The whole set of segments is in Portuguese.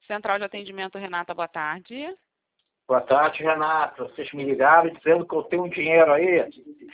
Central de Atendimento, Renata, boa tarde. Boa tarde, Renata. Vocês me ligaram dizendo que eu tenho um dinheiro aí.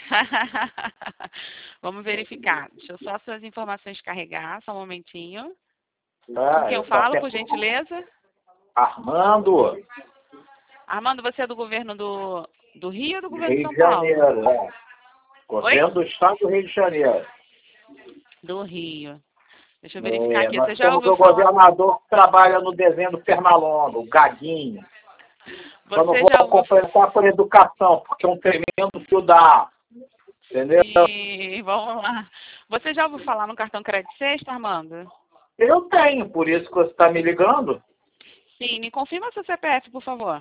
Vamos verificar. Deixa eu só suas informações carregar, só um momentinho. Tá, Com quem eu falo, por gentileza? Armando. Armando, você é do governo do Rio ou do governo de Rio São de Paulo? Janeiro, é. Governo Oi? do Estado do Rio de Janeiro. Do Rio. Deixa eu verificar aqui. Nós Você já temos ouviu o falar? governador que trabalha no desenho do Pernalonga, o Gaguinho. Eu não Você vou já ouviu... completar por educação, porque é um tremendo fio da... Entendeu? E vamos lá. Você já ouviu falar no cartão crédito sexta, Armando? Eu tenho, por isso que você está me ligando. Sim, me confirma seu CPF, por favor.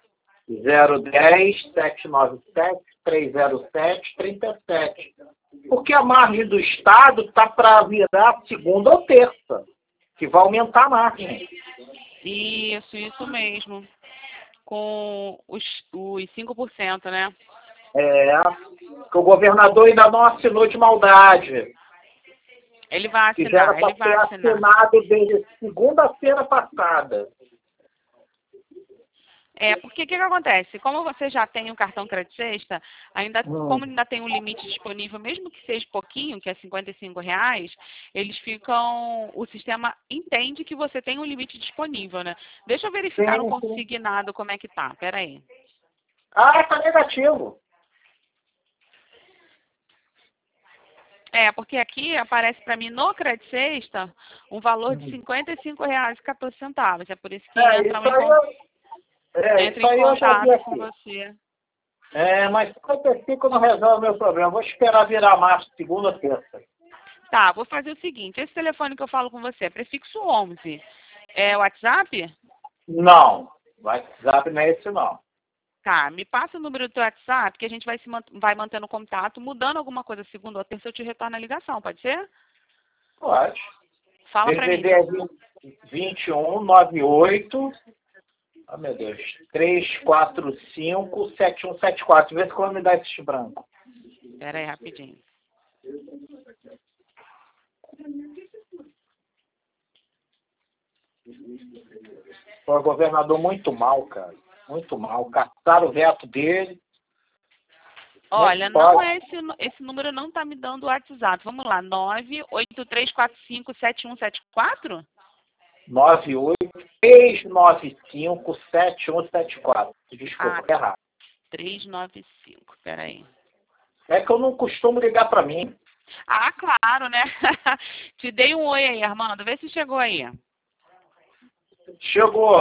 010-797-307-37. Porque a margem do Estado está para virar segunda ou terça, que vai aumentar a margem. Isso mesmo. Com os 5%, né? Que o governador ainda não assinou de maldade. Ele vai Que já era assinar, ele vai para ter assinar. assinado desde segunda-feira passada. Porque o que acontece? Como você já tem o cartão crédito sexta, como ainda tem um limite disponível, mesmo que seja pouquinho, que é R$ 55, o sistema entende que você tem um limite disponível, né? Deixa eu verificar no consignado como é que tá, peraí. Tá negativo. Porque aqui aparece para mim no crédito sexta um valor de R$ 55,14. É por isso que entra em contato com você. Mas 55 não resolve o meu problema. Vou esperar virar março, segunda ou terça. Tá, vou fazer o seguinte. Esse telefone que eu falo com você é prefixo 11. É o WhatsApp? Não. WhatsApp não é esse, não. Tá, me passa o número do teu WhatsApp, que a gente vai mantendo contato. Mudando alguma coisa segunda ou terça, eu te retorno a ligação, pode ser? Pode. Fala pra mim. DDD 2198... Oh, meu Deus. 345-7174. Vê se como me dá esse branco. Pera aí, rapidinho. Foi um governador muito mal, cara. Muito mal. Caçaram o veto dele. Olha, não é esse número não tá me dando o WhatsApp. Vamos lá, 983457174? 983957174. Desculpa, errado. 395, peraí. É que eu não costumo ligar pra mim. Claro, né? Te dei um oi aí, Armando. Vê se chegou aí. Chegou.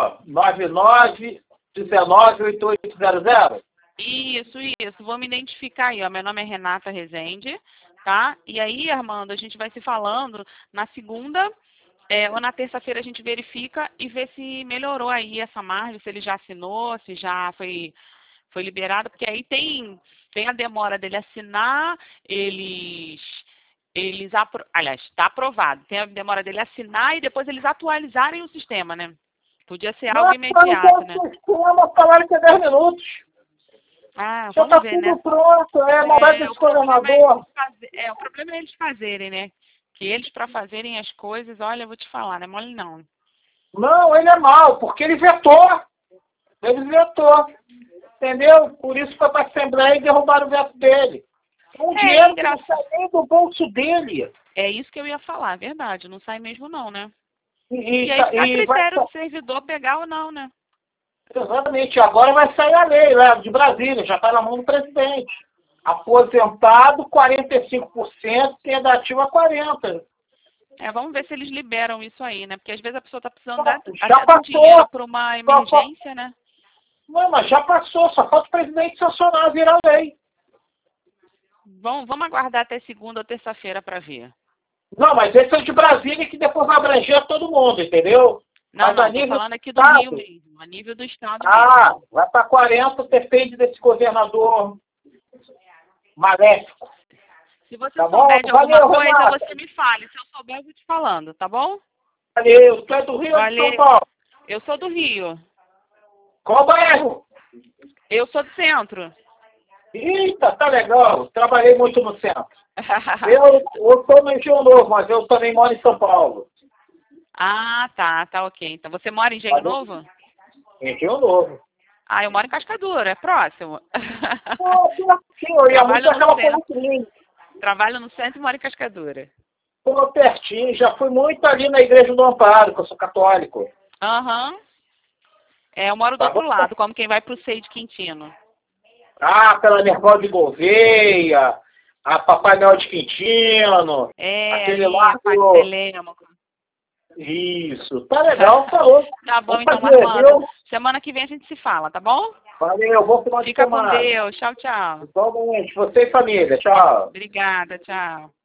99198800. Isso. Vou me identificar aí, ó. Meu nome é Renata Rezende, tá? E aí, Armando, a gente vai se falando na segunda ou na terça-feira a gente verifica e vê se melhorou aí essa margem, se ele já assinou, se já foi liberado, porque aí tem a demora dele assinar, aliás, está aprovado. Tem a demora dele assinar e depois eles atualizarem o sistema, né? Podia ser algo imediato, né? Falaram que é 10 minutos. Já tá ver, tudo né? pronto, mandar desse governador. O problema é eles fazerem, né? Que eles, para fazerem as coisas, olha, eu vou te falar, não é mole não. Não, ele é mau, porque ele vetou. Entendeu? Por isso foi para a Assembleia e derrubaram o veto dele. Dinheiro que não sai nem do bolso dele. É isso que eu ia falar, verdade. Não sai mesmo não, né? E aí fica a critério do servidor pegar ou não, né? Exatamente. Agora vai sair a lei lá de Brasília, já está na mão do presidente. Aposentado, 45%, quem é da ativa, 40%. Vamos ver se eles liberam isso aí, né? Porque às vezes a pessoa está precisando até de dinheiro para uma emergência, né? Não, mas já passou, só falta o presidente sancionar, virar lei. Vamos aguardar até segunda ou terça-feira para ver. Não, mas esse é o de Brasília que depois vai abranger todo mundo, entendeu? Não, estou falando aqui do Rio mesmo, a nível do Estado mesmo. Vai para 40, depende desse governador maléfico. Se você souber de alguma coisa, você me fale. Se eu souber, eu vou te falando, tá bom? Valeu. Tu é do Rio ou de São Paulo? Eu sou do Rio. Qual bairro? Eu sou do centro. Eita, tá legal. Trabalhei muito no centro. Eu estou no Rio Novo, mas eu também moro em São Paulo. Ah, tá ok. Então você mora em Engenho Novo? Em Engenho Novo. Ah, eu moro em Cascadura, é próximo. Pô, pertinho, eu ia muito Trabalho no naquela centro. policlínica. Trabalho no centro e moro em Cascadura. Pô, pertinho, já fui muito ali na Igreja do Amparo, que eu sou católico. Aham. É, eu moro do Tá outro bom? lado, como quem vai pro Sei de Quintino. Ah, pela Nerval de Gouveia, a Papai Noel de Quintino, É, aquele ali, lá a Pai do... Telêmaco. Isso, tá legal, falou. Tá bom, Vamos então, fazer, Armando. viu? Semana que vem a gente se fala, tá bom? Valeu, bom final de Fica com semana. Deus. Tchau, tchau. Igualmente, você e família, tchau. Obrigada, tchau.